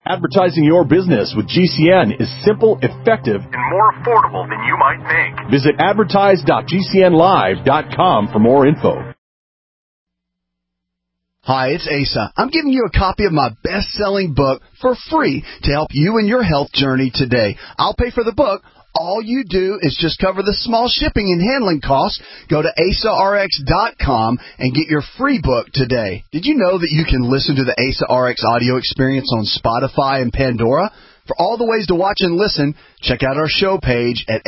Advertising your business with GCN is simple, effective, and more affordable than you might think. Visit advertise.gcnlive.com for more info. Hi, it's Asa. I'm giving you a copy of my best-selling book for free to help you in your health journey today. I'll pay for the book. All you do is just cover the small shipping and handling costs. Go to AsaRx.com and get your free book today. Did you know that you can listen to the Asa RX audio experience on Spotify and Pandora? For all the ways to watch and listen, check out our show page at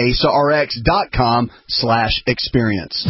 AsaRx.com/experience.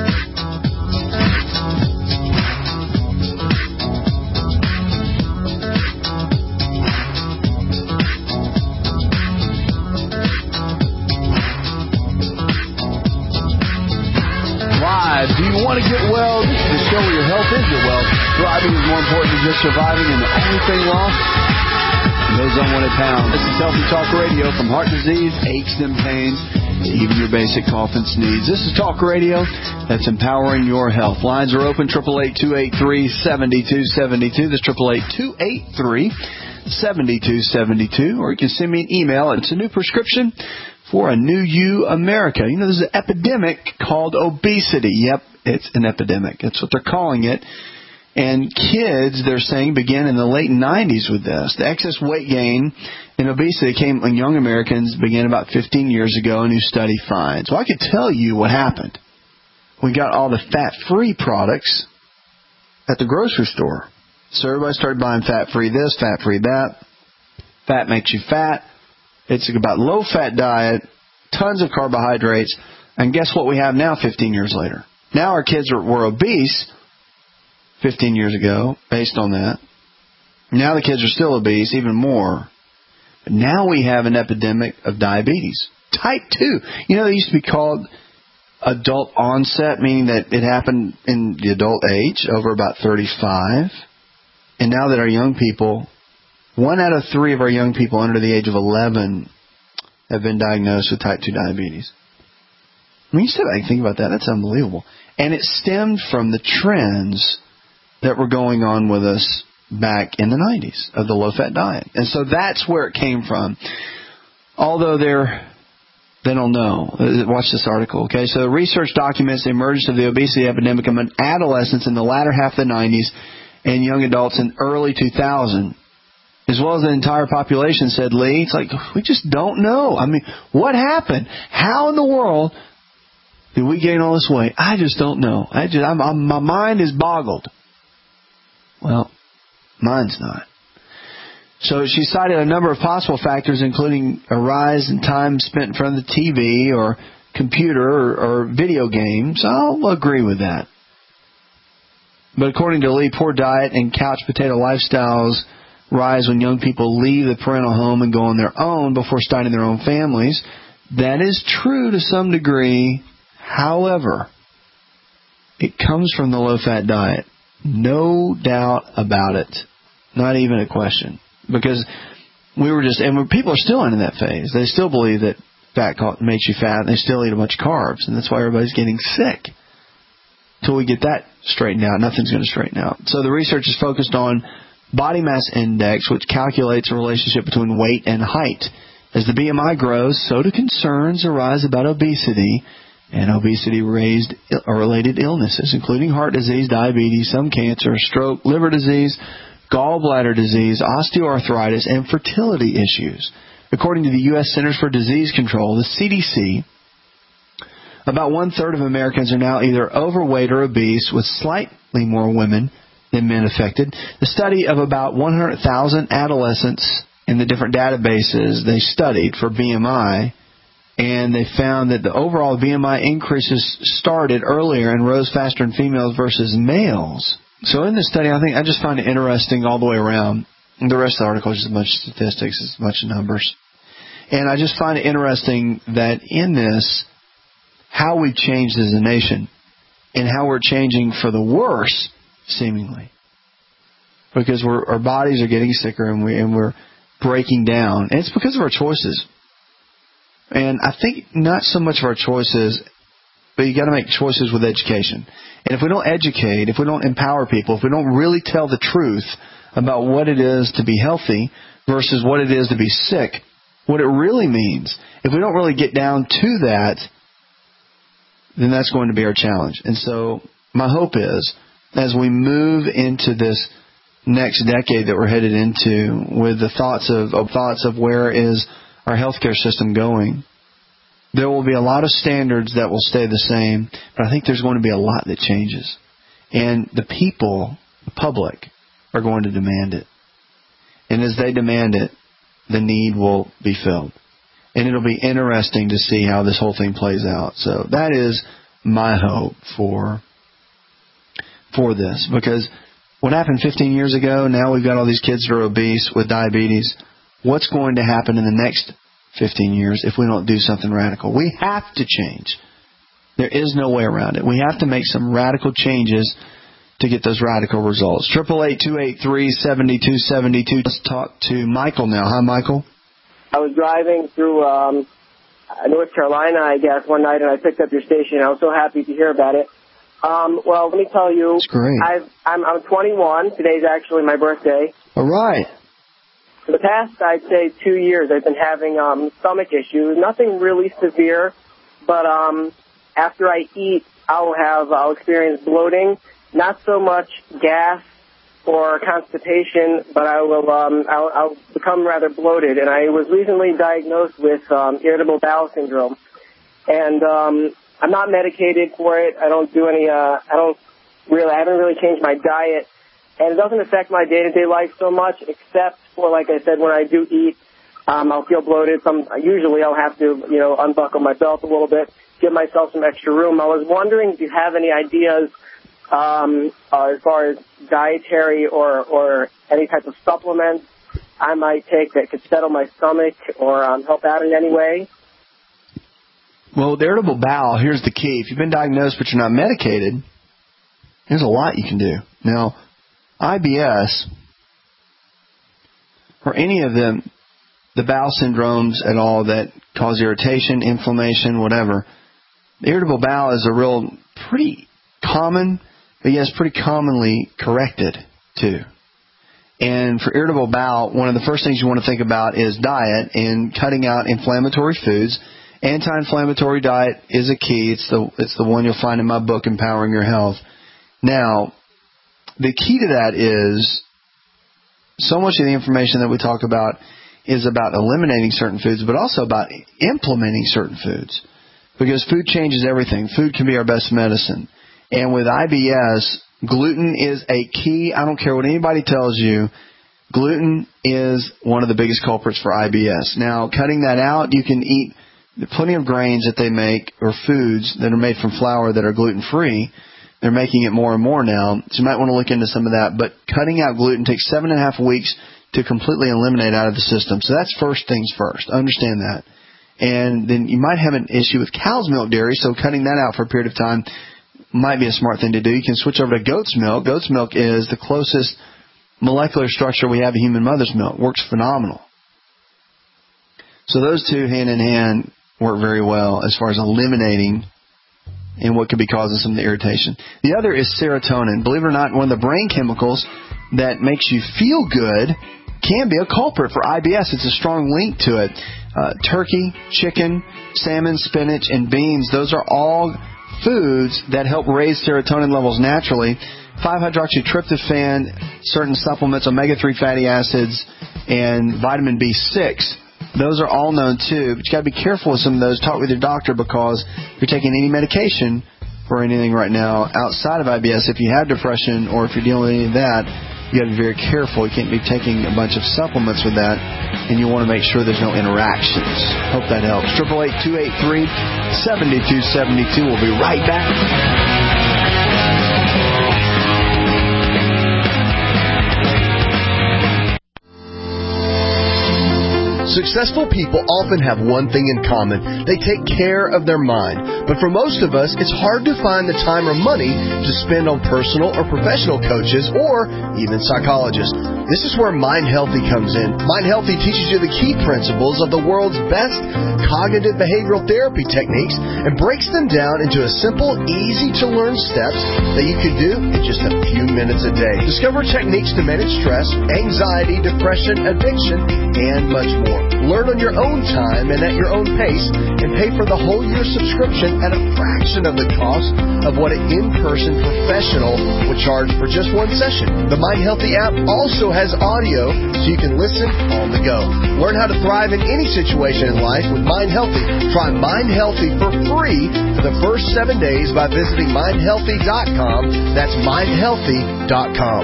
Do you want to get well? This is the show where your health is your wealth. Thriving is more important than just surviving, and the only thing lost, those unwanted pounds. This is Healthy Talk Radio, from heart disease, aches and pains, even your basic cough and sneeze. This is Talk Radio that's empowering your health. Lines are open, 888-283-7272. That's 888-283-7272. Or you can send me an email. It's a new prescription for a new you, America. You know, there's an epidemic called obesity. Yep, it's an epidemic. That's what they're calling it. And kids, they're saying, began in the late 90s with this. The excess weight gain and obesity came when young Americans began about 15 years ago, a new study finds. Well, I could tell you what happened. We got all the fat-free products at the grocery store. So everybody started buying fat-free this, fat-free that. Fat makes you fat. It's about low-fat diet, tons of carbohydrates, and guess what we have now 15 years later? Now our kids were obese 15 years ago, based on that. Now the kids are still obese, even more. But now we have an epidemic of diabetes. Type 2. You know, they used to be called adult onset, meaning that it happened in the adult age, over about 35. And now that our young people... 1 out of 3 of our young people under the age of 11 have been diagnosed with type 2 diabetes. I mean, you step back and think about that. That's unbelievable. And it stemmed from the trends that were going on with us back in the 90s of the low-fat diet. And so that's where it came from. Although they don't know. Watch this article, okay? So research documents the emergence of the obesity epidemic among adolescents in the latter half of the 90s and young adults in early 2000. As well as the entire population, said Lee. It's like, we just don't know. I mean, what happened? How in the world did we gain all this weight? I just don't know. My mind is boggled. Well, mine's not. So she cited a number of possible factors, including a rise in time spent in front of the TV or computer or video games. I'll agree with that. But according to Lee, poor diet and couch potato lifestyles rise when young people leave the parental home and go on their own before starting their own families. That is true to some degree. However, it comes from the low-fat diet. No doubt about it. Not even a question. Because people are still in that phase. They still believe that fat makes you fat, and they still eat a bunch of carbs, and that's why everybody's getting sick. Until we get that straightened out, nothing's going to straighten out. So the research is focused on body mass index, which calculates a relationship between weight and height. As the BMI grows, so do concerns arise about obesity and obesity-related illnesses, including heart disease, diabetes, some cancer, stroke, liver disease, gallbladder disease, osteoarthritis, and fertility issues. According to the U.S. Centers for Disease Control, the CDC, about 1/3 of Americans are now either overweight or obese, with slightly more women than men affected. The study of about 100,000 adolescents in the different databases they studied for BMI, and they found that the overall BMI increases started earlier and rose faster in females versus males. So in this study, I just find it interesting all the way around. The rest of the article is just a bunch of statistics, it's a bunch of numbers. And I just find it interesting that in this, how we've changed as a nation and how we're changing for the worse, seemingly, because our bodies are getting sicker and we're breaking down, and it's because of our choices. And I think not so much of our choices, but you got to make choices with education. And if we don't educate, if we don't empower people, if we don't really tell the truth about what it is to be healthy versus what it is to be sick, what it really means. If we don't really get down to that, then that's going to be our challenge. And so my hope is, as we move into this next decade that we're headed into, with the thoughts of where is our healthcare system going, there will be a lot of standards that will stay the same, but I think there's going to be a lot that changes. And the people, the public, are going to demand it. And as they demand it, the need will be filled. And it'll be interesting to see how this whole thing plays out. So that is my hope for this. Because what happened 15 years ago, now we've got all these kids that are obese with diabetes. What's going to happen in the next 15 years if we don't do something radical? We have to change. There is no way around it. We have to make some radical changes to get those radical results. 888-283-7272. Let's talk to Michael now. Hi, Michael. I was driving through North Carolina, I guess, one night, and I picked up your station. I was so happy to hear about it. Well, let me tell you, it's great. I'm 21. Today's actually my birthday. All right. For the past, I'd say 2 years, I've been having stomach issues. Nothing really severe, but after I eat, I'll experience bloating. Not so much gas or constipation, but I'll become rather bloated. And I was recently diagnosed with irritable bowel syndrome, and I'm not medicated for it. I don't do any. I haven't really changed my diet, and it doesn't affect my day-to-day life so much, except for, like I said, when I do eat, I'll feel bloated. Usually I'll have to, unbuckle my belt a little bit, give myself some extra room. I was wondering if you have any ideas as far as dietary or any type of supplements I might take that could settle my stomach or help out in any way. Well, with irritable bowel, here's the key. If you've been diagnosed but you're not medicated, there's a lot you can do. Now, IBS, or any of the bowel syndromes at all that cause irritation, inflammation, whatever, the irritable bowel is a real pretty common, but yes, pretty commonly corrected too. And for irritable bowel, one of the first things you want to think about is diet and cutting out inflammatory foods. Anti-inflammatory diet is a key. It's the one you'll find in my book, Empowering Your Health. Now, the key to that is so much of the information that we talk about is about eliminating certain foods, but also about implementing certain foods. Because food changes everything. Food can be our best medicine. And with IBS, gluten is a key. I don't care what anybody tells you. Gluten is one of the biggest culprits for IBS. Now, cutting that out, you can eat plenty of grains that they make, or foods that are made from flour that are gluten-free. They're making it more and more now, so you might want to look into some of that. But cutting out gluten takes 7.5 weeks to completely eliminate out of the system. So that's first things first. Understand that. And then you might have an issue with cow's milk dairy, so cutting that out for a period of time might be a smart thing to do. You can switch over to goat's milk. Goat's milk is the closest molecular structure we have to human mother's milk. Works phenomenal. So those two hand in hand work very well as far as eliminating and what could be causing some of the irritation. The other is serotonin. Believe it or not, one of the brain chemicals that makes you feel good can be a culprit for IBS. It's a strong link to it. Turkey, chicken, salmon, spinach, and beans, those are all foods that help raise serotonin levels naturally. 5-hydroxytryptophan, certain supplements, omega-3 fatty acids, and vitamin B6. Those are all known too, but you got to be careful with some of those. Talk with your doctor, because if you're taking any medication for anything right now outside of IBS, if you have depression or if you're dealing with any of that, you got to be very careful. You can't be taking a bunch of supplements with that, and you want to make sure there's no interactions. Hope that helps. 888-283-7272. We'll be right back. Successful people often have one thing in common. They take care of their mind. But for most of us, it's hard to find the time or money to spend on personal or professional coaches or even psychologists. This is where Mind Healthy comes in. Mind Healthy teaches you the key principles of the world's best cognitive behavioral therapy techniques and breaks them down into a simple, easy-to-learn steps that you can do in just a few minutes a day. Discover techniques to manage stress, anxiety, depression, addiction, and much more. Learn on your own time and at your own pace, and pay for the whole year subscription at a fraction of the cost of what an in-person professional would charge for just one session. The Mind Healthy app also has audio so you can listen on the go. Learn how to thrive in any situation in life with Mind Healthy. Try Mind Healthy for free for the first 7 days by visiting mindhealthy.com. That's mindhealthy.com.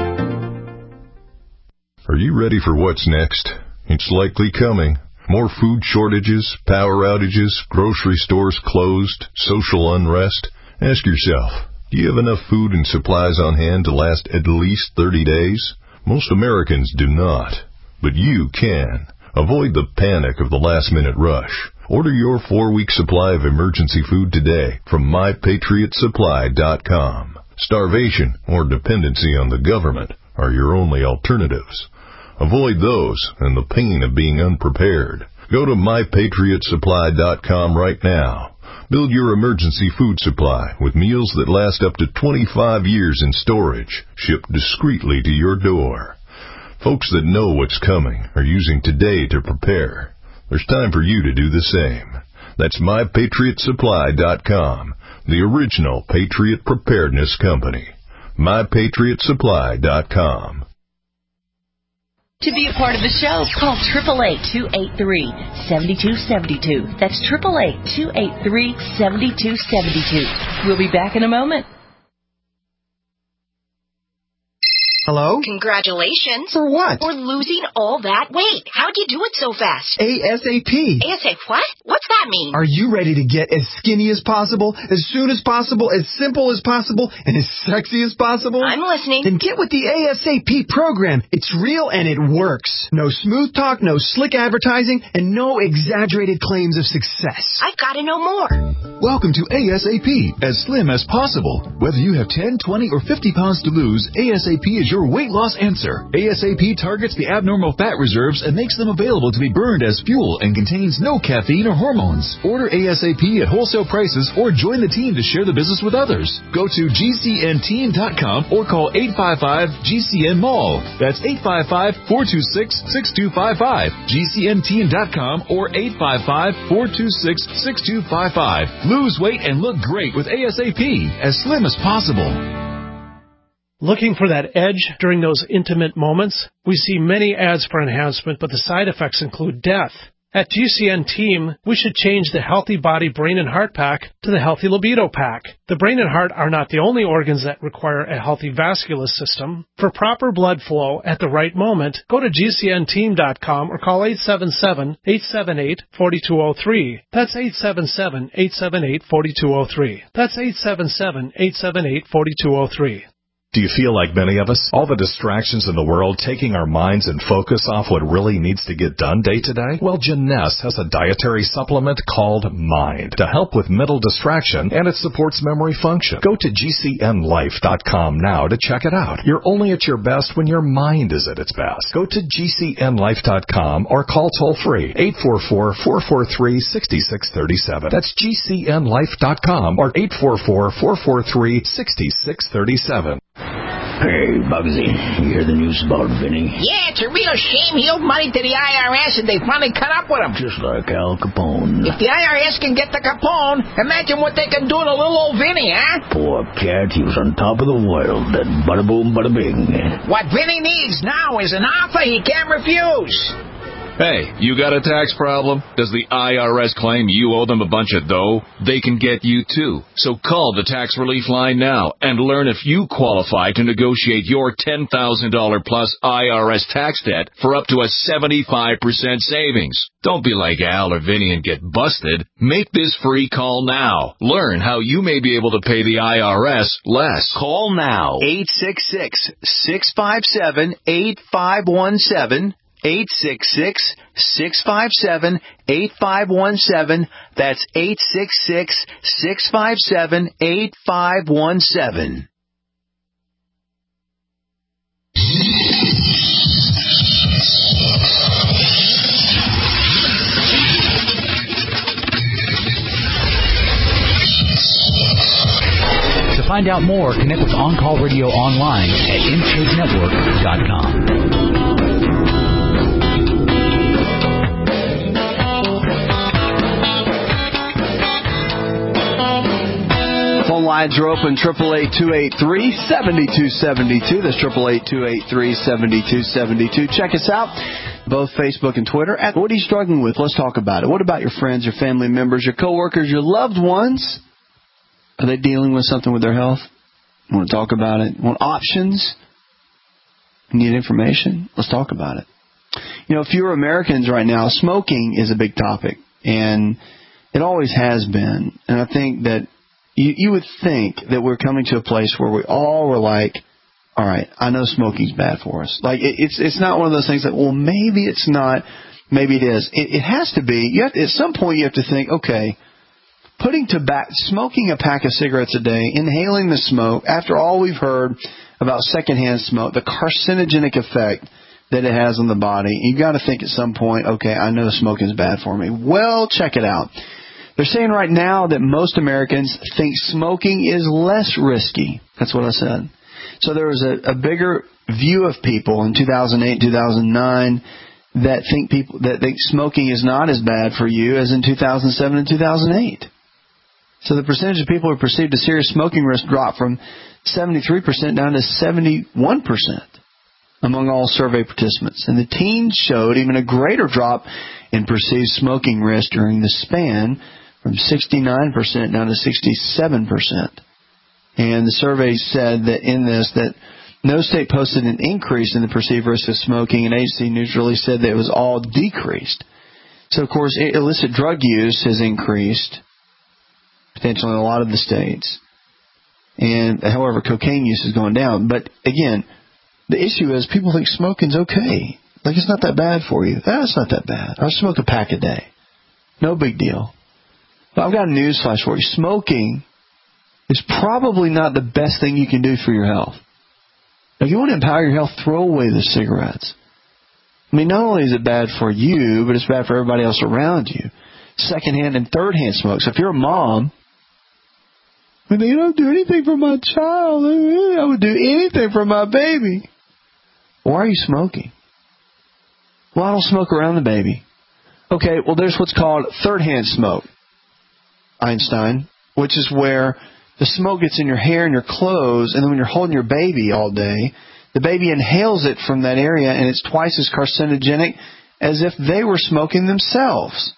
Are you ready for what's next? It's likely coming. More food shortages, power outages, grocery stores closed, social unrest. Ask yourself, do you have enough food and supplies on hand to last at least 30 days? Most Americans do not, but you can. Avoid the panic of the last-minute rush. Order your 4-week supply of emergency food today from MyPatriotSupply.com. Starvation or dependency on the government are your only alternatives. Avoid those and the pain of being unprepared. Go to MyPatriotSupply.com right now. Build your emergency food supply with meals that last up to 25 years in storage, shipped discreetly to your door. Folks that know what's coming are using today to prepare. There's time for you to do the same. That's MyPatriotSupply.com, the original Patriot Preparedness Company. MyPatriotSupply.com. To be a part of the show, call 888-283-7272. That's 888-283-7272. We'll be back in a moment. Hello? Congratulations. For what? For losing all that weight. How'd you do it so fast? ASAP. ASAP what? What's that mean? Are you ready to get as skinny as possible, as soon as possible, as simple as possible, and as sexy as possible? I'm listening. Then get with the ASAP program. It's real and it works. No smooth talk, no slick advertising, and no exaggerated claims of success. I've got to know more. Welcome to ASAP, as slim as possible. Whether you have 10, 20, or 50 pounds to lose, ASAP is your weight loss answer. ASAP targets the abnormal fat reserves and makes them available to be burned as fuel and contains no caffeine or hormones. Order ASAP at wholesale prices or join the team to share the business with others. Go to GCNteam.com or call 855-GCN-MALL. That's 855-426-6255. GCNteam.com or 855-426-6255. Lose weight and look great with ASAP, as slim as possible. Looking for that edge during those intimate moments? We see many ads for enhancement, but the side effects include death. At GCN Team, we should change the Healthy Body, Brain, and Heart Pack to the Healthy Libido Pack. The brain and heart are not the only organs that require a healthy vascular system. For proper blood flow at the right moment, go to GCNteam.com or call 877-878-4203. That's 877-878-4203. That's 877-878-4203. Do you feel like many of us? All the distractions in the world taking our minds and focus off what really needs to get done day to day? Well, Jeunesse has a dietary supplement called Mind to help with mental distraction, and it supports memory function. Go to GCNlife.com now to check it out. You're only at your best when your mind is at its best. Go to GCNlife.com or call toll-free 844-443-6637. That's GCNlife.com or 844-443-6637. Hey, Bugsy, you hear the news about Vinny? Yeah, it's a real shame he owed money to the IRS and they finally caught up with him. Just like Al Capone. If the IRS can get the Capone, imagine what they can do to little old Vinny, huh? Poor cat, he was on top of the world, then bada boom, bada bing. What Vinny needs now is an offer he can't refuse. Hey, you got a tax problem? Does the IRS claim you owe them a bunch of dough? They can get you too. So call the Tax Relief Line now and learn if you qualify to negotiate your $10,000 plus IRS tax debt for up to a 75% savings. Don't be like Al or Vinny and get busted. Make this free call now. Learn how you may be able to pay the IRS less. Call now. 866-657-8517. 866-657-8517. That's 866-657-8517. To find out more, connect with On Call Radio online at InShapeNetwork.com. Phone lines are open, 888-283-7272. That's 888-283-7272. Check us out, both Facebook and Twitter. What are you struggling with? Let's talk about it. What about your friends, your family members, your coworkers, your loved ones? Are they dealing with something with their health? You want to talk about it? Want options? Need information? Let's talk about it. You know, fewer Americans right now, smoking is a big topic, and it always has been. And I think that you would think that we're coming to a place where we all were like, all right, I know smoking's bad for us. Like, it's not one of those things that, well, maybe it's not, maybe it is. It has to be. At some point you have to think, okay, smoking a pack of cigarettes a day, inhaling the smoke, after all we've heard about secondhand smoke, the carcinogenic effect that it has on the body, you've got to think at some point, okay, I know smoking is bad for me. Well, check it out. They're saying right now that most Americans think smoking is less risky. That's what I said. So there was a bigger view of people in 2008, 2009 that think smoking is not as bad for you as in 2007 and 2008. So the percentage of people who perceived a serious smoking risk dropped from 73% down to 71% among all survey participants. And the teens showed even a greater drop in perceived smoking risk during the span, from 69% down to 67%. And the survey said that that no state posted an increase in the perceived risk of smoking, and agency neutrally said that it was all decreased. So, of course, illicit drug use has increased, potentially in a lot of the states. And, however, cocaine use has gone down. But, again, the issue is people think smoking's okay. Like, it's not that bad for you. It's not that bad. I smoke a pack a day. No big deal. But I've got a news flash for you. Smoking is probably not the best thing you can do for your health. If you want to empower your health, throw away the cigarettes. I mean, not only is it bad for you, but it's bad for everybody else around you. Secondhand and thirdhand smoke. So if you're a mom, when they don't do anything for my child, I would do anything for my baby. Why are you smoking? Well, I don't smoke around the baby. Okay, well, there's what's called third-hand smoke, Einstein, which is where the smoke gets in your hair and your clothes, and then when you're holding your baby all day, the baby inhales it from that area, and it's twice as carcinogenic as if they were smoking themselves.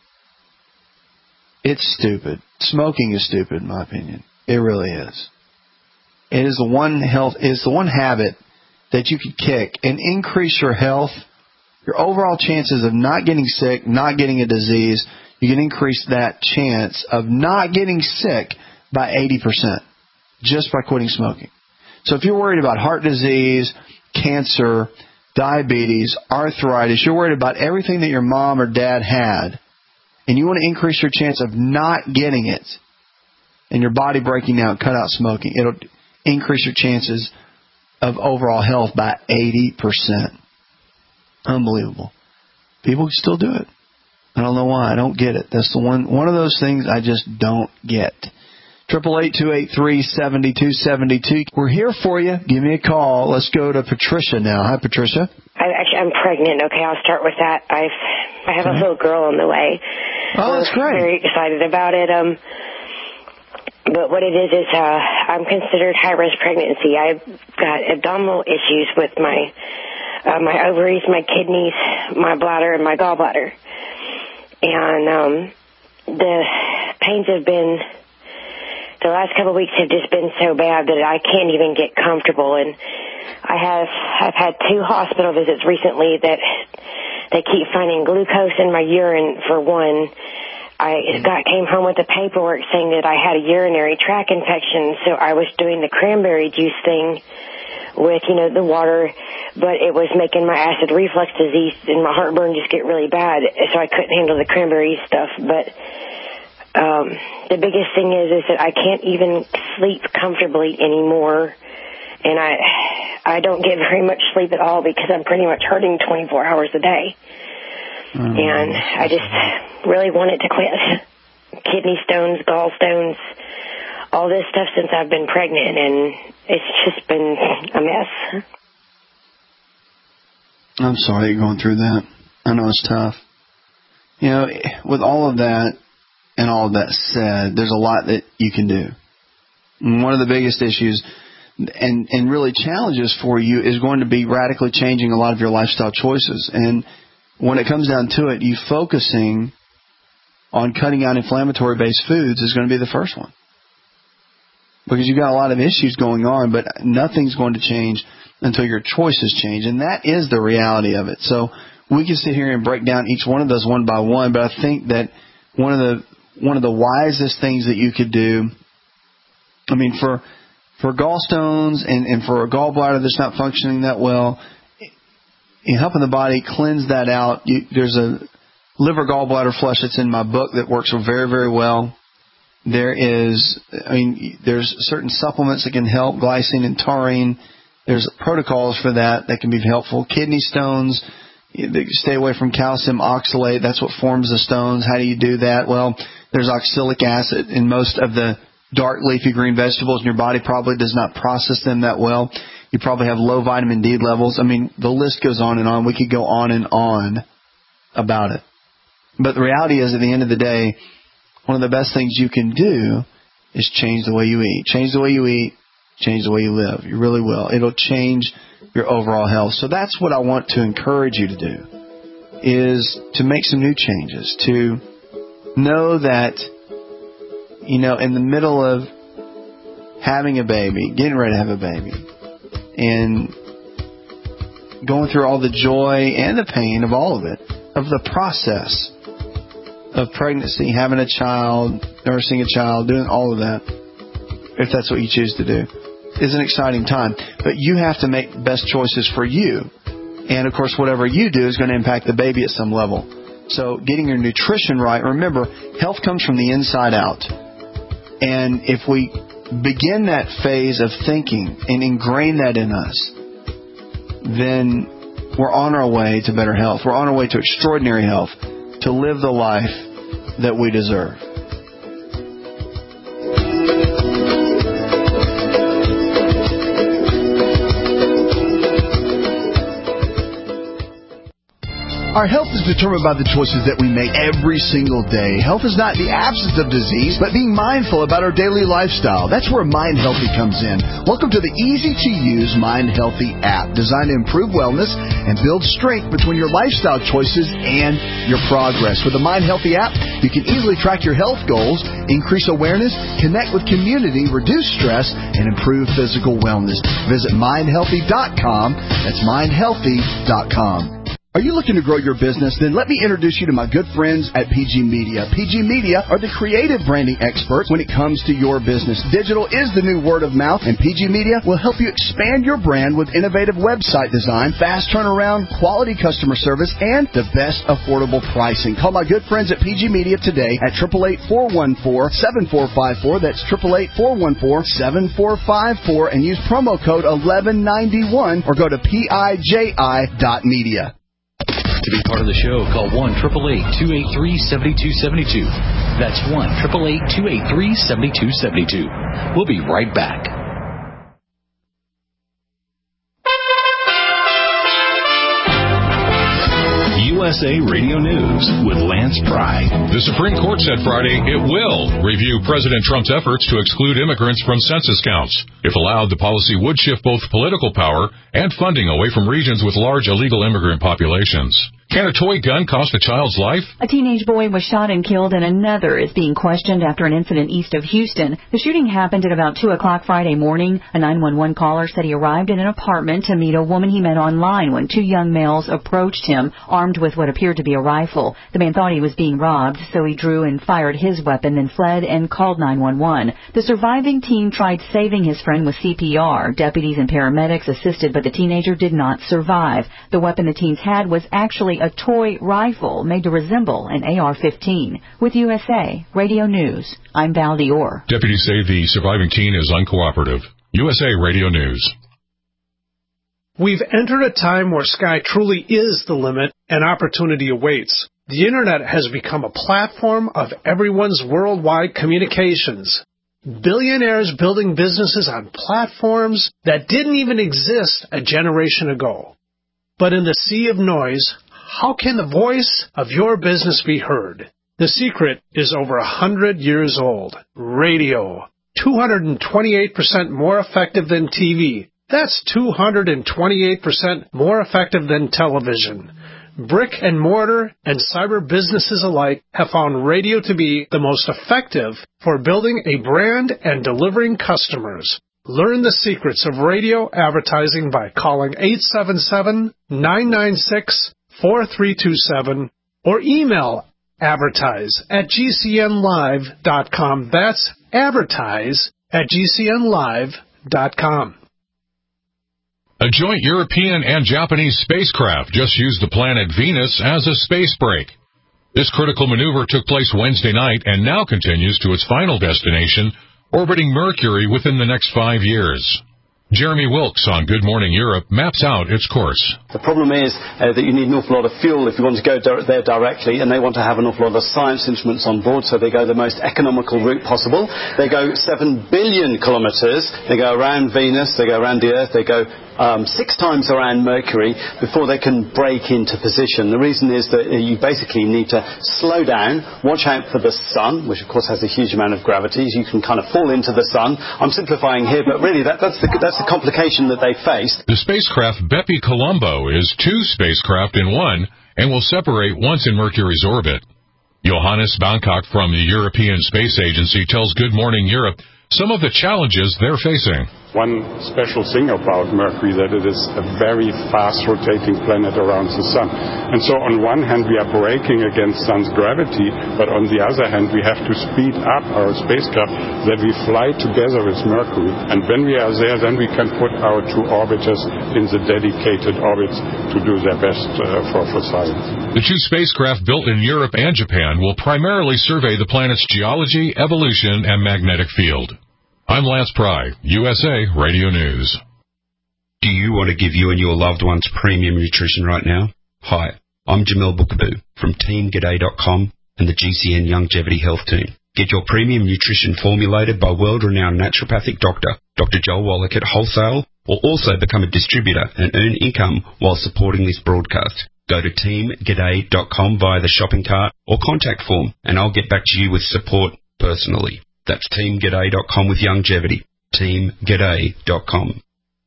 It's stupid. Smoking is stupid, in my opinion. It really is. It is the one habit that you could kick and increase your health, your overall chances of not getting sick, not getting a disease. You can increase that chance of not getting sick by 80% just by quitting smoking. So if you're worried about heart disease, cancer, diabetes, arthritis, you're worried about everything that your mom or dad had, and you want to increase your chance of not getting it and your body breaking down, cut out smoking. It'll increase your chances of overall health by 80%. Unbelievable. People can still do it. I don't know why. I don't get it. That's the one of those things I just don't get. 888-283-7272. We're here for you. Give me a call. Let's go to Patricia now. Hi, Patricia. I'm pregnant. Okay, I'll start with that. I have a little girl on the way. Oh, that's great. I'm very excited about it. But what it is I'm considered high-risk pregnancy. I've got abdominal issues with my ovaries, my kidneys, my bladder, and my gallbladder. And the pains have been, the last couple of weeks have just been so bad that I can't even get comfortable. And I've had 2 hospital visits recently that they keep finding glucose in my urine for one. I came home with the paperwork saying that I had a urinary tract infection, so I was doing the cranberry juice thing with, the water, but it was making my acid reflux disease and my heartburn just get really bad, so I couldn't handle the cranberry stuff. But the biggest thing is that I can't even sleep comfortably anymore, and I don't get very much sleep at all because I'm pretty much hurting 24 hours a day. And I just really wanted to quit. Kidney stones, gallstones, all this stuff since I've been pregnant, and it's just been a mess. I'm sorry you're going through that. I know it's tough. With all of that and all of that said, there's a lot that you can do. And one of the biggest issues and really challenges for you is going to be radically changing a lot of your lifestyle choices. And when it comes down to it, you focusing on cutting out inflammatory-based foods is going to be the first one. Because you've got a lot of issues going on, but nothing's going to change until your choices change. And that is the reality of it. So we can sit here and break down each one of those one by one, but I think that one of the wisest things that you could do, for gallstones and for a gallbladder that's not functioning that well, in helping the body cleanse that out, there's a liver gallbladder flush that's in my book that works very, very well. There's certain supplements that can help, glycine and taurine. There's protocols for that can be helpful. Kidney stones, stay away from calcium oxalate. That's what forms the stones. How do you do that? Well, there's oxalic acid in most of the dark leafy green vegetables, and your body probably does not process them that well. You probably have low vitamin D levels. The list goes on and on. We could go on and on about it. But the reality is, at the end of the day, one of the best things you can do is change the way you eat. Change the way you eat, change the way you live. You really will. It'll change your overall health. So that's what I want to encourage you to do, is to make some new changes, to know that, in the middle of having a baby, getting ready to have a baby, and going through all the joy and the pain of all of it, of the process of pregnancy, having a child, nursing a child, doing all of that, if that's what you choose to do, is an exciting time. But you have to make best choices for you. And, of course, whatever you do is going to impact the baby at some level. So getting your nutrition right, remember, health comes from the inside out. And if we begin that phase of thinking and ingrain that in us, then we're on our way to better health. We're on our way to extraordinary health, to live the life that we deserve. Our health is determined by the choices that we make every single day. Health is not the absence of disease, but being mindful about our daily lifestyle. That's where Mind Healthy comes in. Welcome to the easy-to-use Mind Healthy app, designed to improve wellness and build strength between your lifestyle choices and your progress. With the Mind Healthy app, you can easily track your health goals, increase awareness, connect with community, reduce stress, and improve physical wellness. Visit mindhealthy.com. That's mindhealthy.com. Are you looking to grow your business? Then let me introduce you to my good friends at PG Media. PG Media are the creative branding experts when it comes to your business. Digital is the new word of mouth, and PG Media will help you expand your brand with innovative website design, fast turnaround, quality customer service, and the best affordable pricing. Call my good friends at PG Media today at 888-414-7454. That's 888-414-7454, and use promo code 1191 or go to PIJI.media. To be part of the show, call 1-888-283-7272. That's 1-888-283-7272. We'll be right back. USA Radio News with Lance Pry. The Supreme Court said Friday it will review President Trump's efforts to exclude immigrants from census counts. If allowed, the policy would shift both political power and funding away from regions with large illegal immigrant populations. Can a toy gun cost a child's life? A teenage boy was shot and killed, and another is being questioned after an incident east of Houston. The shooting happened at about 2 o'clock Friday morning. A 911 caller said he arrived at an apartment to meet a woman he met online when two young males approached him, armed with what appeared to be a rifle. The man thought he was being robbed, so he drew and fired his weapon, then fled and called 911. The surviving teen tried saving his friend with CPR. Deputies and paramedics assisted, but the teenager did not survive. The weapon the teens had was actually a toy rifle made to resemble an AR-15. With USA Radio News, I'm Val Dior. Deputies say the surviving teen is uncooperative. USA Radio News. We've entered a time where sky truly is the limit and opportunity awaits. The Internet has become a platform of everyone's worldwide communications. Billionaires building businesses on platforms that didn't even exist a generation ago. But in the sea of noise, how can the voice of your business be heard? The secret is over 100 years old. Radio. 228% more effective than TV. That's 228% more effective than television. Brick and mortar and cyber businesses alike have found radio to be the most effective for building a brand and delivering customers. Learn the secrets of radio advertising by calling 877-996-4327 or email advertise@gcnlive.com. That's advertise@gcnlive.com. A joint European and Japanese spacecraft just used the planet Venus as a space break. This critical maneuver took place Wednesday night and now continues to its final destination, orbiting Mercury within the next 5 years. Jeremy Wilkes on Good Morning Europe maps out its course. The problem is that you need an awful lot of fuel if you want to go there directly, and they want to have an awful lot of science instruments on board, so they go the most economical route possible. They go 7 billion kilometers. They go around Venus, they go around the Earth, they go 6 times around Mercury before they can break into position. The reason is that you basically need to slow down, watch out for the sun, which of course has a huge amount of gravity. You can kind of fall into the sun. I'm simplifying here, but really that's the complication that they face. The spacecraft Bepi Colombo is 2 spacecraft in one and will separate once in Mercury's orbit. Johannes Bangkok from the European Space Agency tells Good Morning Europe some of the challenges they're facing. One special thing about Mercury that it is a very fast rotating planet around the Sun. And so on one hand we are braking against Sun's gravity, but on the other hand we have to speed up our spacecraft that we fly together with Mercury. And when we are there, then we can put our 2 orbiters in the dedicated orbits to do their best for science. The 2 spacecraft built in Europe and Japan will primarily survey the planet's geology, evolution, and magnetic field. I'm Lance Pry, USA Radio News. Do you want to give you and your loved ones premium nutrition right now? Hi, I'm Jamel Bookaboo from TeamGaday.com and the GCN Longevity Health Team. Get your premium nutrition formulated by world-renowned naturopathic doctor, Dr. Joel Wallach at Wholesale, or also become a distributor and earn income while supporting this broadcast. Go to TeamGaday.com via the shopping cart or contact form, and I'll get back to you with support personally. That's TeamGaday.com with longevity. TeamGaday.com.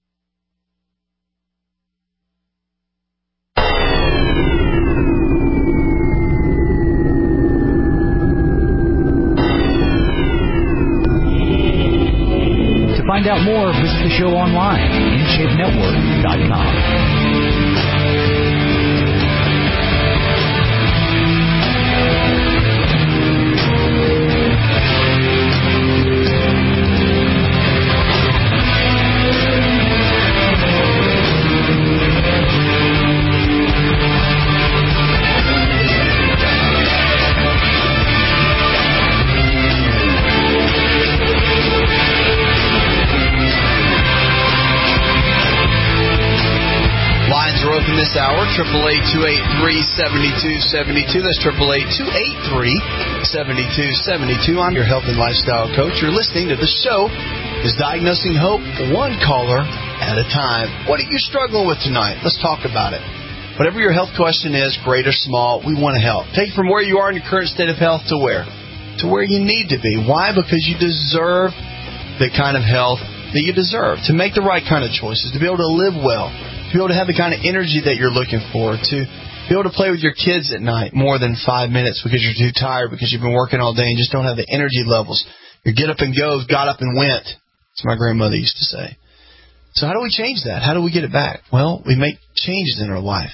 To find out more, visit the show online, InShapeNetwork.com. This hour, 888-283-7272. That's 888-283-7272. I'm your health and lifestyle coach. You're listening to the show is Diagnosing Hope, one caller at a time. What are you struggling with tonight? Let's talk about it. Whatever your health question is, great or small, we want to help. Take it from where you are in your current state of health to where? To where you need to be. Why? Because you deserve the kind of health that you deserve, to make the right kind of choices, to be able to live well, to be able to have the kind of energy that you're looking for, to Be able to play with your kids at night more than 5 minutes because you're too tired, because you've been working all day and just don't have the energy levels. Your get up and go got up and went, as my grandmother used to say. So how do we change that? How do we get it back? Well, we make changes in our life.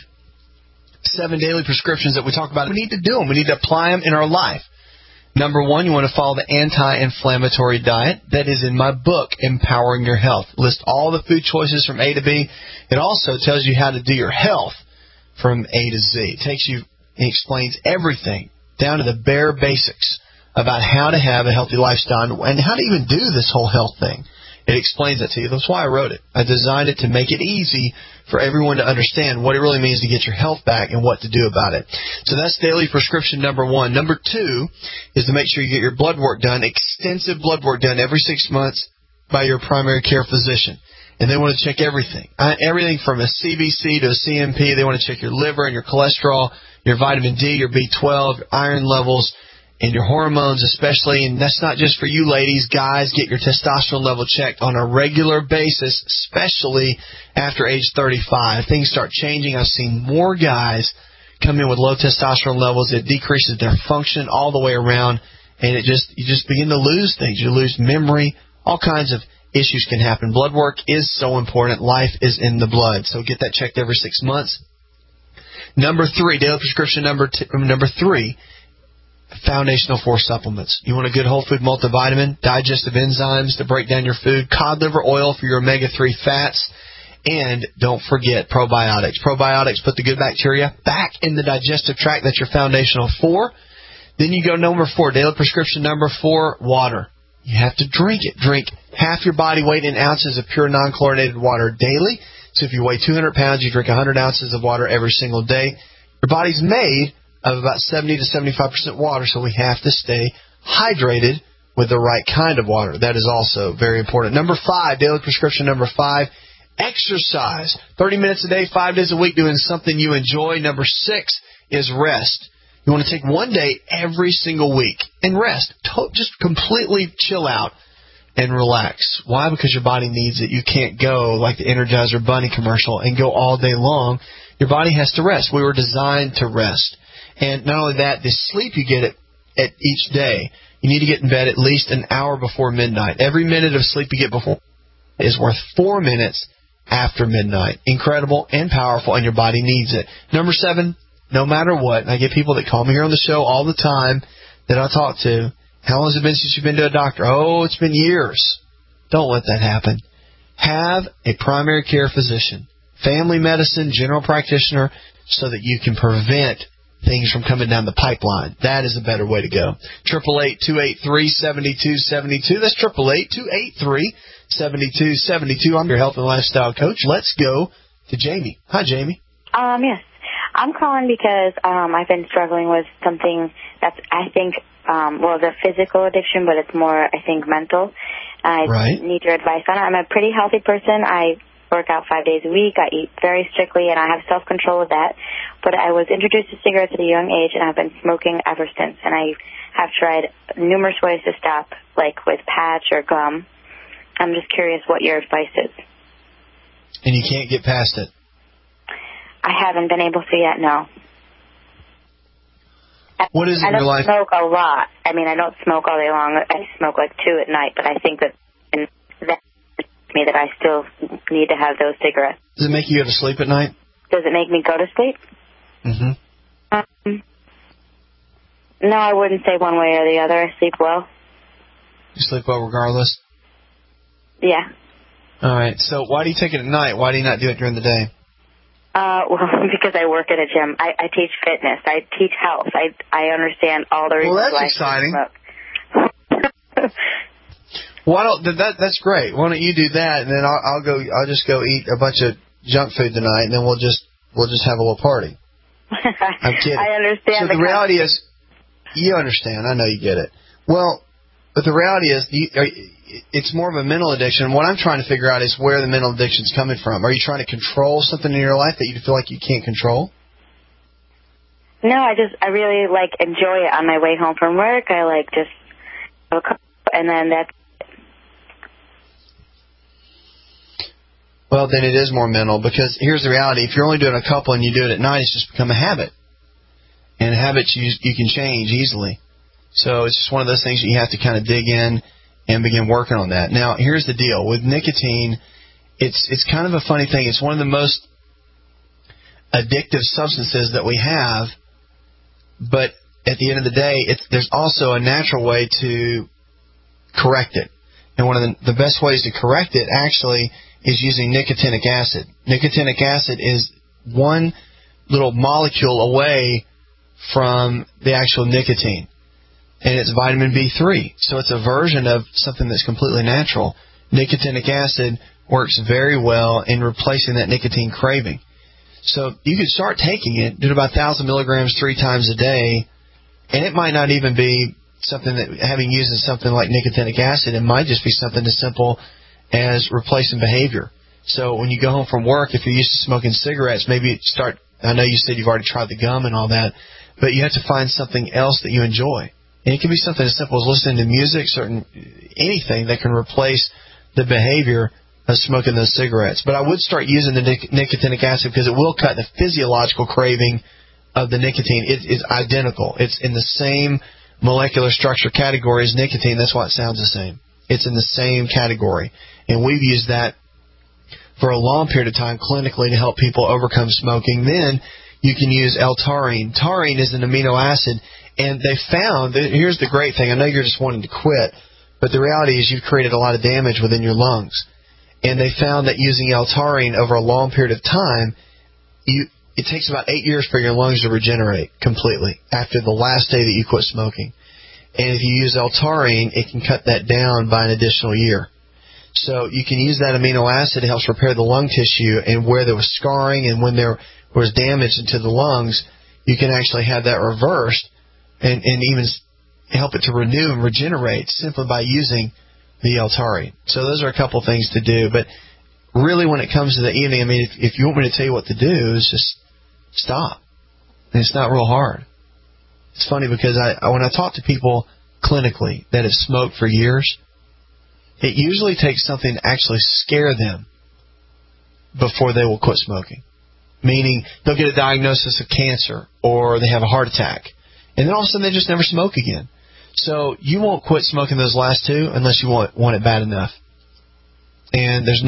7 daily prescriptions that we talk about. We need to do them. We need to apply them in our life. Number 1, you want to follow the anti-inflammatory diet. That is in my book, Empowering Your Health. List all the food choices from A to B. It also tells you how to do your health from A to Z. It explains everything down to the bare basics about how to have a healthy lifestyle and how to even do this whole health thing. It explains that to you. That's why I wrote it. I designed it to make it easy for everyone to understand what it really means to get your health back and what to do about it. So that's daily prescription number 1. Number 2 is to make sure you get your blood work done, extensive blood work done every 6 months by your primary care physician. And they want to check everything. Everything from a CBC to a CMP. They want to check your liver and your cholesterol, your vitamin D, your B12, your iron levels, and your hormones especially. And that's not just for you ladies. Guys, get your testosterone level checked on a regular basis, especially after age 35. Things start changing. I've seen more guys come in with low testosterone levels. It decreases their function all the way around, and you just begin to lose things. You lose memory. All kinds of issues can happen. Blood work is so important. Life is in the blood. So get that checked every 6 months. Number 3, daily prescription number 3, foundational 4 supplements. You want a good whole food multivitamin, digestive enzymes to break down your food, cod liver oil for your omega-3 fats, and don't forget probiotics. Probiotics put the good bacteria back in the digestive tract. That's your foundational 4. Then you go number 4, daily prescription number 4, water. You have to drink it. Drink half your body weight in ounces of pure non-chlorinated water daily. So if you weigh 200 pounds, you drink 100 ounces of water every single day. Your body's made of about 70 to 75% water, so we have to stay hydrated with the right kind of water. That is also very important. Number 5, daily prescription number 5, exercise. 30 minutes a day, 5 days a week, doing something you enjoy. Number 6 is rest. You want to take 1 day every single week and rest. Just completely chill out and relax. Why? Because your body needs it. You can't go like the Energizer Bunny commercial and go all day long. Your body has to rest. We were designed to rest. And not only that, the sleep you get at each day, you need to get in bed at least an hour before midnight. Every minute of sleep you get before is worth 4 minutes after midnight. Incredible and powerful, and your body needs it. Number 7, no matter what, and I get people that call me here on the show all the time that I talk to, how long has it been since you've been to a doctor? Oh, it's been years. Don't let that happen. Have a primary care physician, family medicine, general practitioner, so that you can prevent things from coming down the pipeline. That is a better way to go. 888-283-7272. That's 888-283-7272. I'm your health and lifestyle coach. Let's go to Jamie. Hi, Jamie. Yes. I'm calling because I've been struggling with something that's, I think, the physical addiction, but it's more, I think, mental. I need your advice on it. I'm a pretty healthy person. I work out 5 days a week. I eat very strictly, and I have self-control with that. But I was introduced to cigarettes at a young age, and I've been smoking ever since. And I have tried numerous ways to stop, like with patch or gum. I'm just curious what your advice is. And you can't get past it? I haven't been able to yet, no. What is it in your life? I don't smoke a lot. I mean, I don't smoke all day long. I smoke like 2 at night, but I think that me that I still need to have those cigarettes. Does it make you go to sleep at night? Does it make me go to sleep? Mm-hmm. No, I wouldn't say one way or the other. I sleep well. You sleep well regardless? Yeah. All right. So why do you take it at night? Why do you not do it during the day? Well, because I work at a gym. I teach fitness. I teach health. I understand all the reasons why. Well, that's exciting. Smoke. Well, that's great. Why don't you do that, and then I'll just go eat a bunch of junk food tonight, and then we'll just have a little party. I'm kidding. I understand. So the reality is, you understand. I know you get it. Well, but the reality is, it's more of a mental addiction. What I'm trying to figure out is where the mental addiction is coming from. Are you trying to control something in your life that you feel like you can't control? No, I really enjoy it on my way home from work. I just and then that's. Well, then it is more mental, because here's the reality. If you're only doing a couple and you do it at night, it's just become a habit. And habits you can change easily. So it's just one of those things that you have to kind of dig in and begin working on that. Now, here's the deal. With nicotine, it's kind of a funny thing. It's one of the most addictive substances that we have, but at the end of the day, there's also a natural way to correct it. And one of the best ways to correct it, actually, is using nicotinic acid. Nicotinic acid is one little molecule away from the actual nicotine. And it's vitamin B3. So it's a version of something that's completely natural. Nicotinic acid works very well in replacing that nicotine craving. So you could start taking it, do about 1,000 milligrams 3 times a day, and it might not even be something that, having used something like nicotinic acid, it might just be something as simple as replacing behavior. So when you go home from work, if you're used to smoking cigarettes, maybe start, I know you said you've already tried the gum and all that, but you have to find something else that you enjoy. And it can be something as simple as listening to music, anything that can replace the behavior of smoking those cigarettes. But I would start using the nicotinic acid, because it will cut the physiological craving of the nicotine. It is identical. It's in the same molecular structure category as nicotine. That's why it sounds the same. It's in the same category. And we've used that for a long period of time clinically to help people overcome smoking. Then you can use L-taurine. Taurine is an amino acid, and they found, here's the great thing, I know you're just wanting to quit, but the reality is you've created a lot of damage within your lungs. And they found that using L-taurine over a long period of time, it takes about 8 years for your lungs to regenerate completely after the last day that you quit smoking. And if you use L-taurine, it can cut that down by an additional year. So you can use that amino acid. It helps repair the lung tissue, and where there was scarring and when there was damage into the lungs, you can actually have that reversed and even help it to renew and regenerate simply by using the L-taurine. So those are a couple things to do. But really, when it comes to the evening, I mean, if you want me to tell you what to do, is just stop. And it's not real hard. It's funny because when I talk to people clinically that have smoked for years, it usually takes something to actually scare them before they will quit smoking. Meaning they'll get a diagnosis of cancer or they have a heart attack. And then all of a sudden they just never smoke again. So you won't quit smoking those last 2 unless you want it bad enough. And there's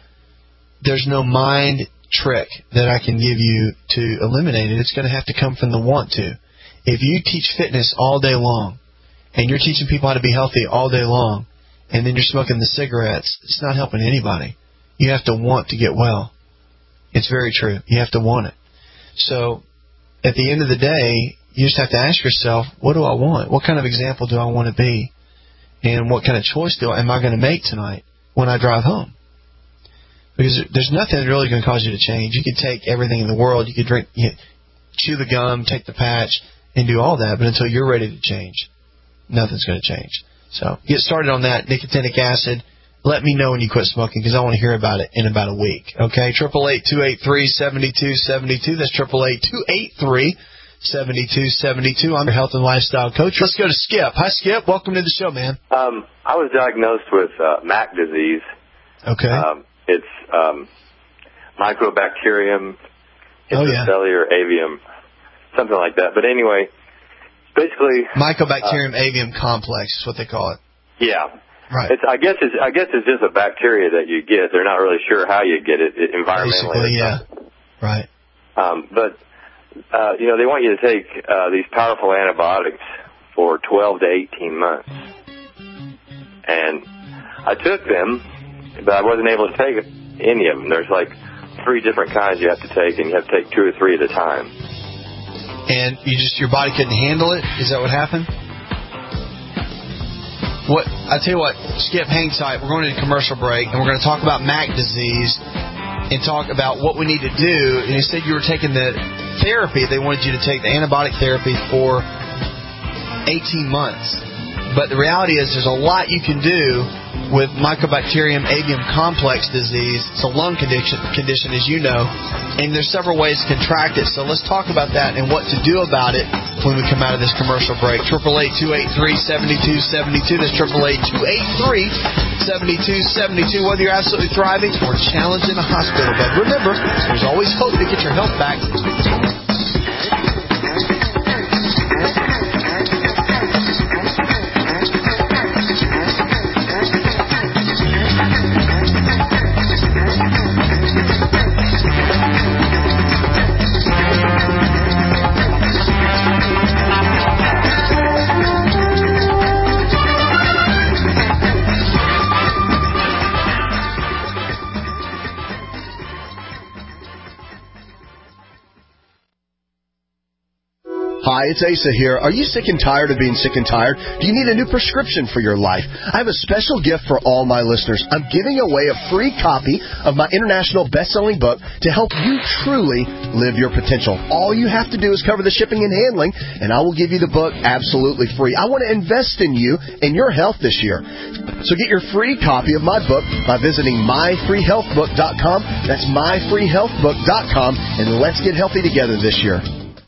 no mind trick that I can give you to eliminate it. It's going to have to come from the want to. If you teach fitness all day long and you're teaching people how to be healthy all day long and then you're smoking the cigarettes, it's not helping anybody. You have to want to get well. It's very true. You have to want it. So at the end of the day, you just have to ask yourself, what do I want? What kind of example do I want to be? And what kind of choice am I going to make tonight when I drive home? Because there's nothing that's really going to cause you to change. You could take everything in the world. You could chew the gum, take the patch, and do all that. But until you're ready to change, nothing's going to change. So get started on that nicotinic acid. Let me know when you quit smoking, because I want to hear about it in about a week. Okay, 888-283-7272. That's 888-283-7272. I'm your health and lifestyle coach. Let's go to Skip. Hi, Skip. Welcome to the show, man. I was diagnosed with MAC disease. Okay. It's Mycobacterium intracellular avium, something like that. But anyway, basically Mycobacterium avium complex is what they call it. Yeah. Right. I guess it's just a bacteria that you get. They're not really sure how you get it environmentally. Basically, yeah. Right. But they want you to take these powerful antibiotics for 12 to 18 months. And I took them, but I wasn't able to take any of them. There's like 3 different kinds you have to take, and you have to take 2 or 3 at a time. And your body couldn't handle it? Is that what happened? I tell you what, Skip, hang tight. We're going to a commercial break, and we're going to talk about MAC disease and talk about what we need to do. And you said you were taking the therapy. They wanted you to take the antibiotic therapy for 18 months. But the reality is there's a lot you can do with Mycobacterium avium complex disease. It's a lung condition, as you know, and there's several ways to contract it. So let's talk about that and what to do about it when we come out of this commercial break. 888-283-7272. That's 888-283-7272. Whether you're absolutely thriving or challenged in a hospital bed, remember, there's always hope to get your health back. Hi, it's Asa here. Are you sick and tired of being sick and tired? Do you need a new prescription for your life? I have a special gift for all my listeners. I'm giving away a free copy of my international best-selling book to help you truly live your potential. All you have to do is cover the shipping and handling, and I will give you the book absolutely free. I want to invest in you and your health this year. So get your free copy of my book by visiting myfreehealthbook.com. That's myfreehealthbook.com, and let's get healthy together this year.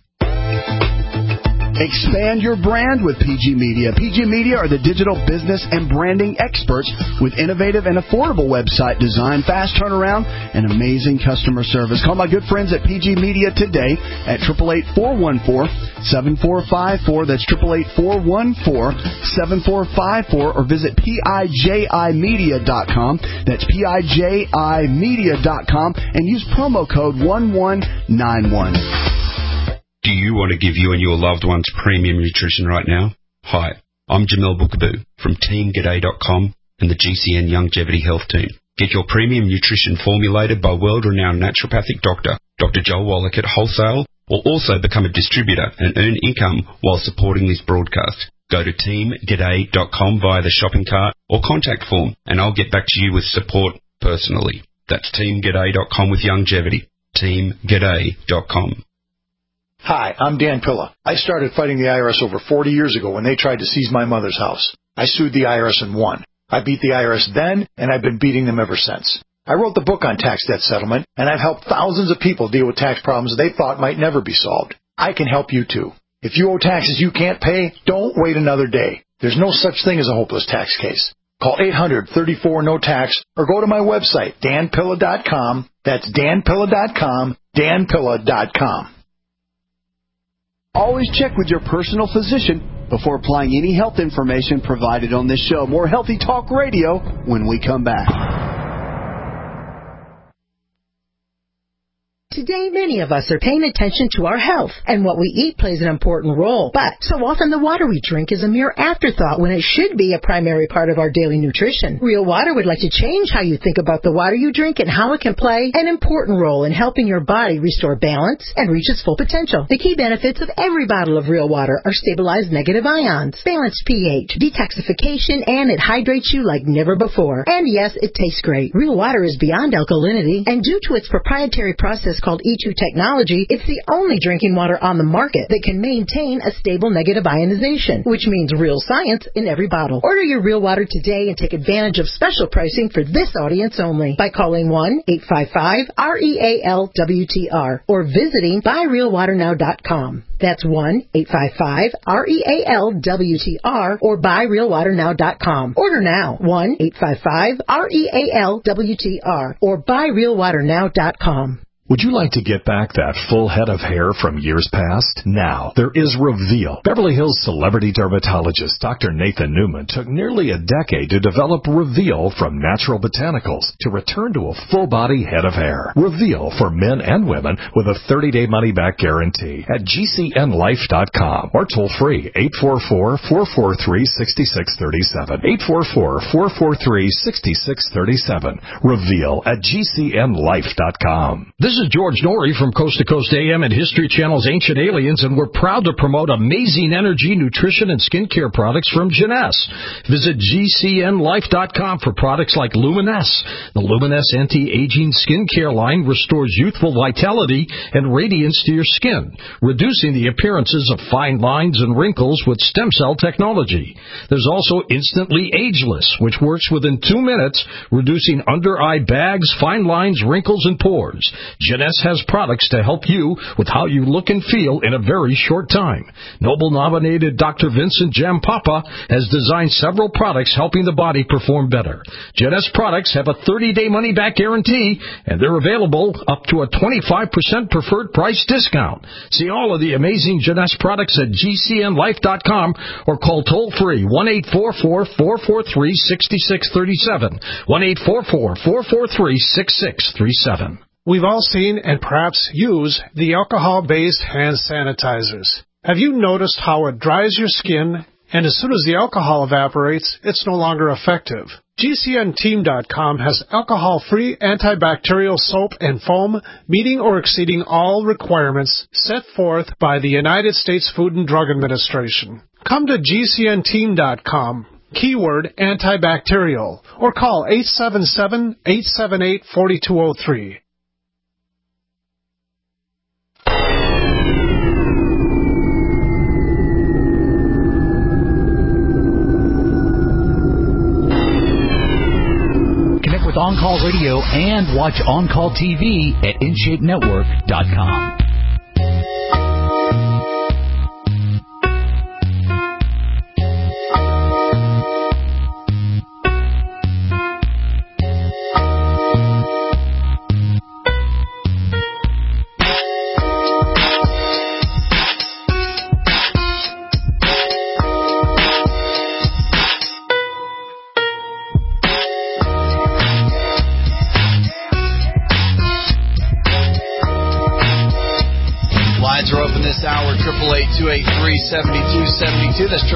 Expand your brand with PG Media. PG Media are the digital business and branding experts with innovative and affordable website design, fast turnaround, and amazing customer service. Call my good friends at PG Media today at 888-414-7454. That's 888-414-7454, or visit PIJImedia.com. That's PIJImedia.com, and use promo code 1191. Do you want to give you and your loved ones premium nutrition right now? Hi, I'm Jamel Bookaboo from TeamGaday.com and the GCN Longevity Health Team. Get your premium nutrition formulated by world-renowned naturopathic doctor, Dr. Joel Wallach at Wholesale, or also become a distributor and earn income while supporting this broadcast. Go to TeamGaday.com via the shopping cart or contact form, and I'll get back to you with support personally. That's TeamGaday.com with longevity. TeamGaday.com. Hi, I'm Dan Pilla. I started fighting the IRS over 40 years ago when they tried to seize my mother's house. I sued the IRS and won. I beat the IRS then, and I've been beating them ever since. I wrote the book on tax debt settlement, and I've helped thousands of people deal with tax problems they thought might never be solved. I can help you too. If you owe taxes you can't pay, don't wait another day. There's no such thing as a hopeless tax case. Call 800-34-NO-TAX or go to my website, danpilla.com. That's danpilla.com, danpilla.com. Always check with your personal physician before applying any health information provided on this show. More Healthy Talk Radio when we come back. Today, many of us are paying attention to our health, and what we eat plays an important role. But so often the water we drink is a mere afterthought when it should be a primary part of our daily nutrition. Real Water would like to change how you think about the water you drink and how it can play an important role in helping your body restore balance and reach its full potential. The key benefits of every bottle of Real Water are stabilized negative ions, balanced pH, detoxification, and it hydrates you like never before. And yes, it tastes great. Real Water is beyond alkalinity, and due to its proprietary process called E2 technology, it's the only drinking water on the market that can maintain a stable negative ionization, which means real science in every bottle. Order your Real Water today and take advantage of special pricing for this audience only by calling 1-855-REAL-WTR or visiting buyrealwaternow.com. That's 1-855-REAL-WTR or buyrealwaternow.com. Order now. 1-855-REAL-WTR or buyrealwaternow.com. Would you like to get back that full head of hair from years past? Now, there is Reveal. Beverly Hills celebrity dermatologist Dr. Nathan Newman took nearly a decade to develop Reveal from natural botanicals to return to a full-body head of hair. Reveal for men and women with a 30-day money-back guarantee at GCNlife.com or toll-free 844-443-6637. 844-443-6637. Reveal at GCNlife.com. This This is George Norrie from Coast to Coast AM and History Channel's Ancient Aliens, and we're proud to promote amazing energy, nutrition, and skincare products from Jeunesse. Visit GCNLife.com for products like Luminesse. The Luminesse anti-aging skincare line restores youthful vitality and radiance to your skin, reducing the appearances of fine lines and wrinkles with stem cell technology. There's also Instantly Ageless, which works within 2 minutes, reducing under-eye bags, fine lines, wrinkles, and pores. Jeunesse has products to help you with how you look and feel in a very short time. Nobel-nominated Dr. Vincent Jampapa has designed several products helping the body perform better. Jeunesse products have a 30-day money-back guarantee, and they're available up to a 25% preferred price discount. See all of the amazing Jeunesse products at GCNLife.com or call toll-free 1-844-443-6637, 1-844-443-6637. We've all seen and perhaps use the alcohol-based hand sanitizers. Have you noticed how it dries your skin, and as soon as the alcohol evaporates, it's no longer effective? GCNteam.com has alcohol-free antibacterial soap and foam meeting or exceeding all requirements set forth by the United States Food and Drug Administration. Come to GCNteam.com. Keyword antibacterial, or call 877-878-4203. Connect with On-Call Radio and watch On-Call TV at InShapeNetwork.com. Lines are open this hour, 888-283-7272. That's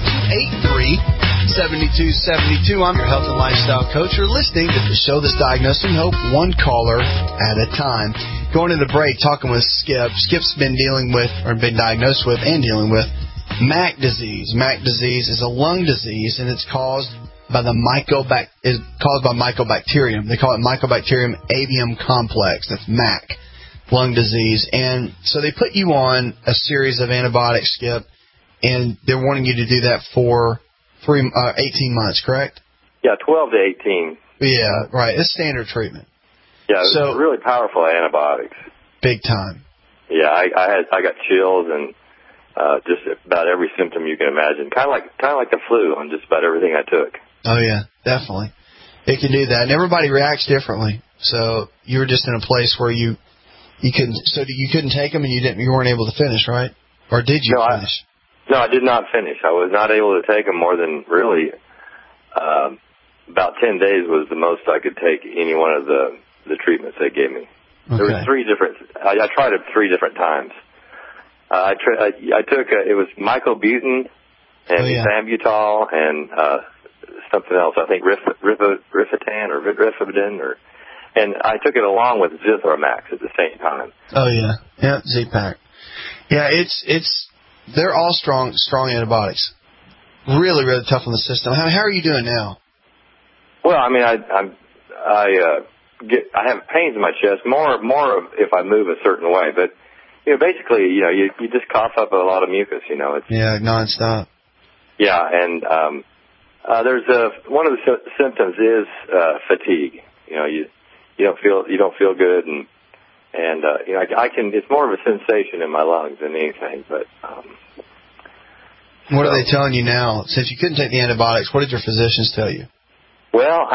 888-283-7272. I'm your health and lifestyle coach. You're listening to the show that's diagnosing hope, one caller at a time. Going into the break, talking with Skip. Skip's been diagnosed with and dealing with MAC disease. MAC disease is a lung disease, and it's caused by mycobacterium. They call it Mycobacterium avium complex. That's MAC. Lung disease. And so they put you on a series of antibiotics, Skip, and they're wanting you to do that for 18 months, correct? Yeah, 12 to 18. Yeah, right. It's standard treatment. Yeah, it's really powerful antibiotics. Big time. Yeah, I got chills and just about every symptom you can imagine. Kind of like the flu on just about everything I took. Oh yeah, definitely. It can do that, and everybody reacts differently. So you were just in a place where you couldn't take them, and you weren't able to finish, right? Or did you finish? No, I did not finish. I was not able to take them more than really about 10 days was the most I could take any one of the treatments they gave me. Okay. There were I tried it 3 different times. I took it was mycobutin and ethambutol and something else. I think Rifatin or Rifabidin and I took it along with Zithromax at the same time. Oh yeah, Z-Pack. Yeah, they're all strong antibiotics. Really, really tough on the system. How are you doing now? Well, I mean, I have pains in my chest more if I move a certain way, but basically, you just cough up a lot of mucus. It's nonstop. Yeah, and there's one of the symptoms is fatigue. You don't feel good, and I can. It's more of a sensation in my lungs than anything. But what are they telling you now? Since you couldn't take the antibiotics, what did your physicians tell you? Well,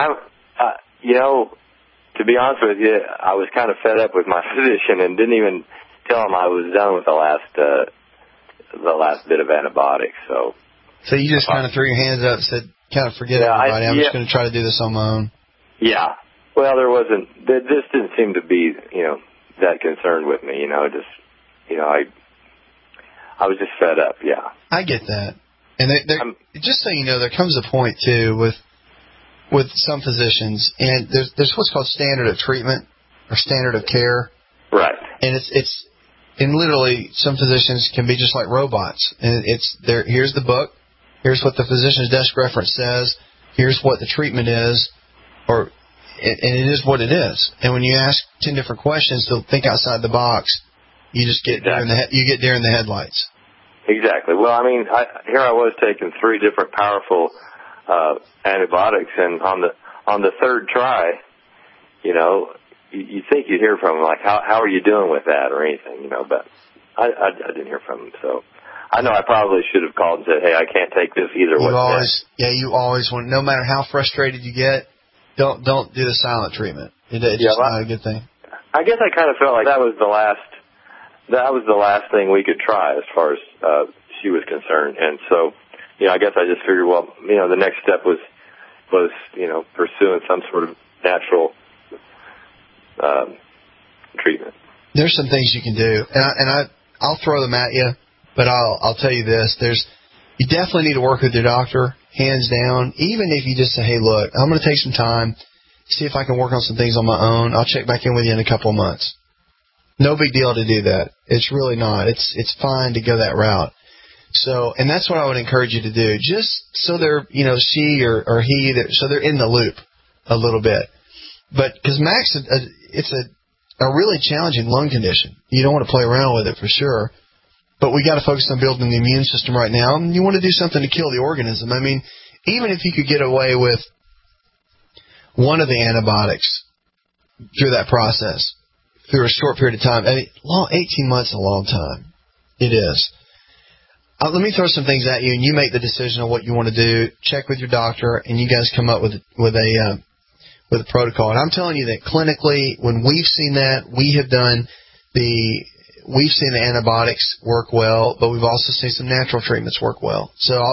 to be honest with you, I was kind of fed up with my physician and didn't even tell him I was done with the last bit of antibiotics. So you just kind of threw your hands up and said, "Kind of forget everybody. I'm just going to try to do this on my own." Yeah. Well, this didn't seem to be, that concerned with me, I was just fed up, yeah. I get that. And just so you know, there comes a point, too, with some physicians, and there's what's called standard of treatment or standard of care. Right. And and literally some physicians can be just like robots. And it's there. Here's the book. Here's what the physician's desk reference says. Here's what the treatment is, and it is what it is. And when you ask 10 different questions to think outside the box, you just get deer in the headlights. Exactly. Well, I mean, here I was taking 3 different powerful antibiotics, and on the third try, you think you'd hear from them, like, how are you doing with that or anything, but I didn't hear from them, so I know I probably should have called and said, hey, I can't take this either. You always want, no matter how frustrated you get, don't do the silent treatment. It's just not a good thing. I guess I kind of felt like that was the last thing we could try as far as she was concerned, and so, I guess I just figured, well, the next step was pursuing some sort of natural treatment. There's some things you can do, and I'll throw them at you, but I'll tell you this: you definitely need to work with your doctor, hands down. Even if you just say, "Hey, look, I'm going to take some time, see if I can work on some things on my own. I'll check back in with you in a couple of months." No big deal to do that. It's really not. It's fine to go that route. So, and that's what I would encourage you to do, just so they're, she or he, so they're in the loop a little bit. But because Max, it's a really challenging lung condition. You don't want to play around with it for sure. But we got to focus on building the immune system right now. And you want to do something to kill the organism. I mean, even if you could get away with one of the antibiotics through that process, through a short period of time, 18 months is a long time. It is. Let me throw some things at you, and you make the decision on what you want to do. Check with your doctor, and you guys come up with a protocol. And I'm telling you that clinically, when we've seen that, we've seen the antibiotics work well, but we've also seen some natural treatments work well. So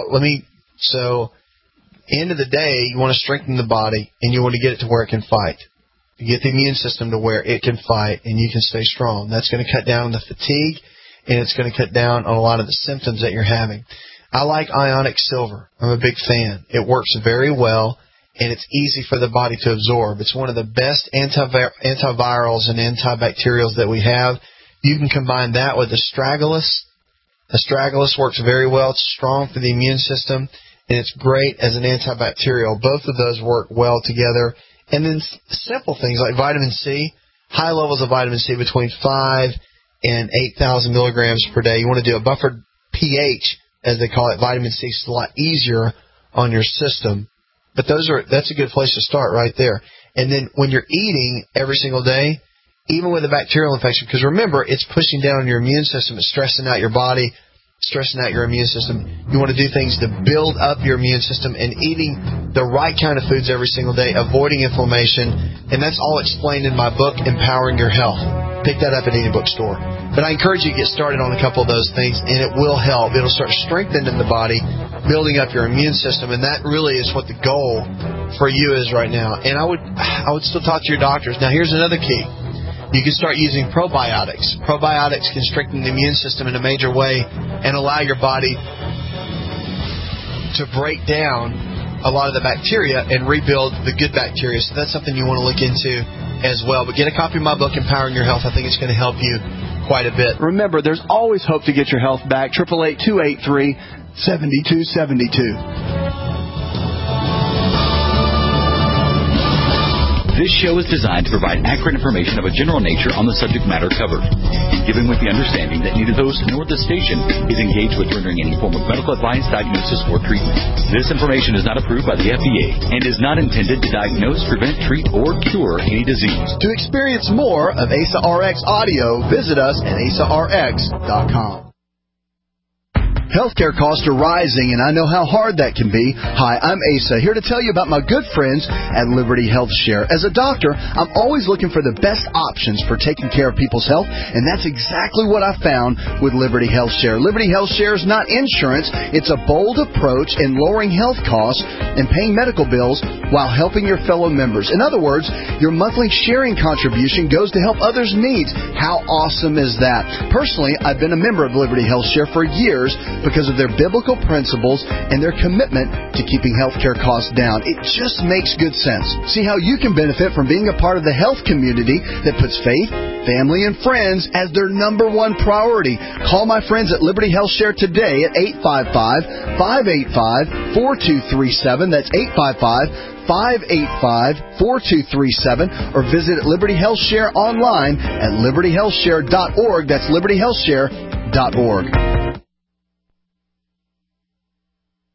end of the day, you want to strengthen the body, and you want to get it to where it can fight. You get the immune system to where it can fight, and you can stay strong. That's going to cut down on the fatigue, and it's going to cut down on a lot of the symptoms that you're having. I like ionic silver. I'm a big fan. It works very well, and it's easy for the body to absorb. It's one of the best antivirals and antibacterials that we have. You can combine that with astragalus. Astragalus works very well. It's strong for the immune system, and it's great as an antibacterial. Both of those work well together. And then simple things like vitamin C, high levels of vitamin C between 5 and 8,000 milligrams per day. You want to do a buffered pH, as they call it. Vitamin C is a lot easier on your system. But that's a good place to start right there. And then when you're eating every single day, even with a bacterial infection, because remember, it's pushing down on your immune system. It's stressing out your body, stressing out your immune system. You want to do things to build up your immune system, and eating the right kind of foods every single day, avoiding inflammation. And that's all explained in my book, Empowering Your Health. Pick that up at any bookstore. But I encourage you to get started on a couple of those things, and it will help. It'll start strengthening the body, building up your immune system, and that really is what the goal for you is right now. And I would still talk to your doctors. Now, here's another key. You can start using probiotics. Probiotics can strengthen the immune system in a major way and allow your body to break down a lot of the bacteria and rebuild the good bacteria. So that's something you want to look into as well. But get a copy of my book, Empowering Your Health. I think it's going to help you quite a bit. Remember, there's always hope to get your health back. 888-283-7272. This show is designed to provide accurate information of a general nature on the subject matter covered, and given with the understanding that neither host nor the station is engaged with rendering any form of medical advice, diagnosis, or treatment. This information is not approved by the FDA and is not intended to diagnose, prevent, treat, or cure any disease. To experience more of ASA RX audio, visit us at asarx.com. Healthcare costs are rising, and I know how hard that can be. Hi, I'm Asa, here to tell you about my good friends at Liberty Health Share. As a doctor, I'm always looking for the best options for taking care of people's health, and that's exactly what I found with Liberty Health Share. Liberty Health Share is not insurance. It's a bold approach in lowering health costs and paying medical bills while helping your fellow members. In other words, your monthly sharing contribution goes to help others' needs. How awesome is that? Personally, I've been a member of Liberty Health Share for years because of their biblical principles and their commitment to keeping healthcare costs down. It just makes good sense. See how you can benefit from being a part of the health community that puts faith, family and friends as their number one priority. Call my friends at Liberty Health Share today at 855-585-4237. That's 855-585-4237, or visit Liberty Health Share online at libertyhealthshare.org. That's libertyhealthshare.org.